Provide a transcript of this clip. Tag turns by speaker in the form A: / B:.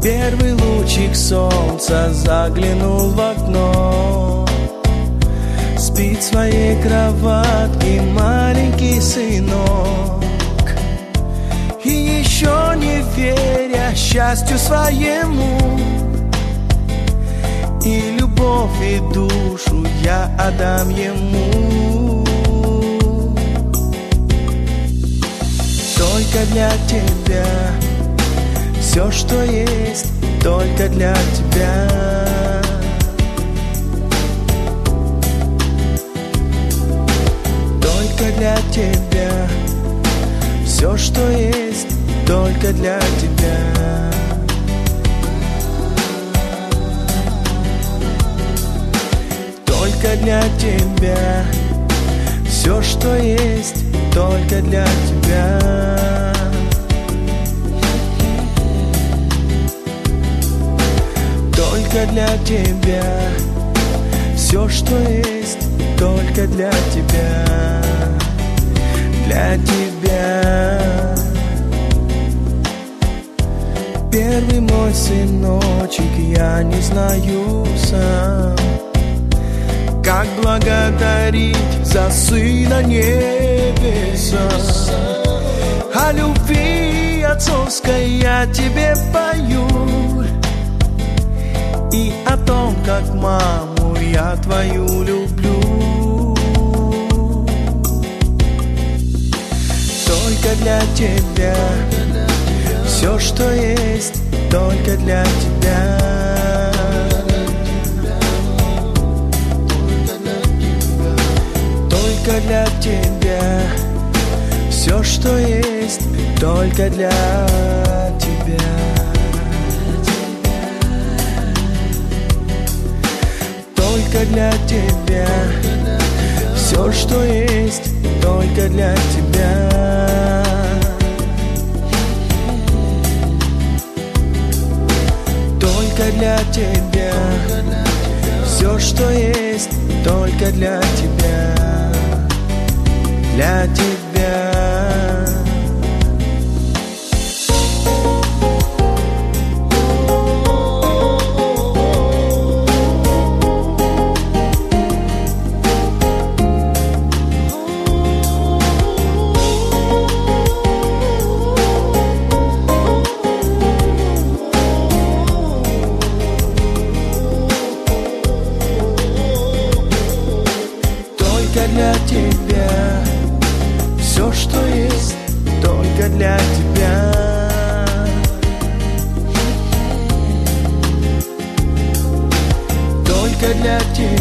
A: Первый лучик солнца заглянул в окно. Спит в своей кроватке маленький сынок. И еще не веря счастью своему, и любовь, и душу я отдам ему. Только для тебя, все, что есть, только для тебя. Только для тебя, все, что есть, только для тебя. Только для тебя, все, что есть, только для тебя. Только для тебя, все, что есть, только для тебя. Для тебя. Первый мой сыночек, я не знаю сам, как благодарить за сына небеса. О любви отцовской я тебе пою, и о том, как маму я твою люблю. Только для тебя, все, что есть, только для тебя. Только для тебя, все, что есть, только для тебя. Только для тебя, все, что есть, только для тебя. Только для тебя, все, что есть, только для тебя. Для тебя. Только для тебя, все, что есть, только для тебя. Только для тебя,